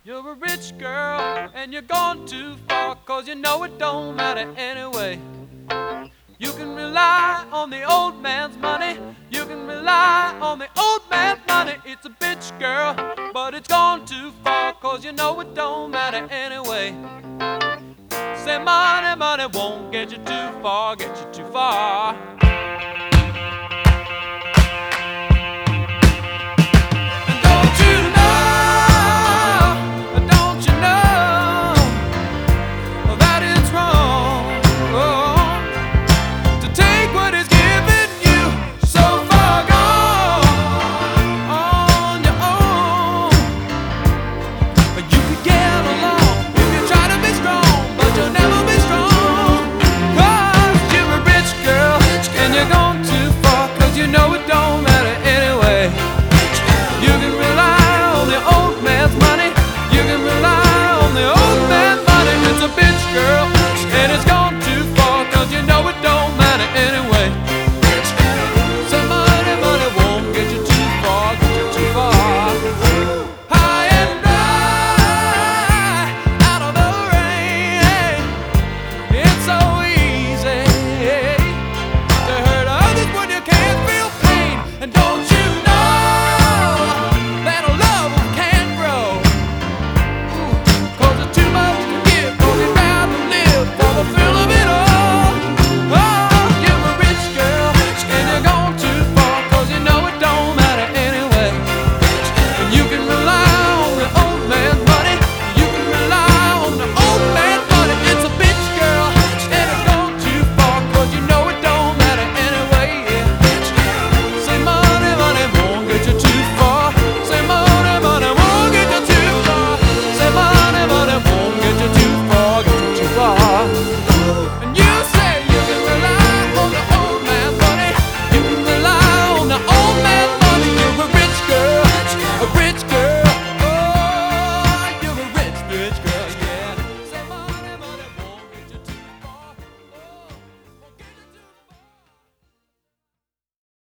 You're a rich girl and you're gone too far, 'cause you know it don't matter anyway. You can rely on the old man's money. You can rely on the old man's money. It's a bitch, girl, but it's gone too far, 'cause you know it don't matter anyway. Say money, money won't get you too far, get you too far.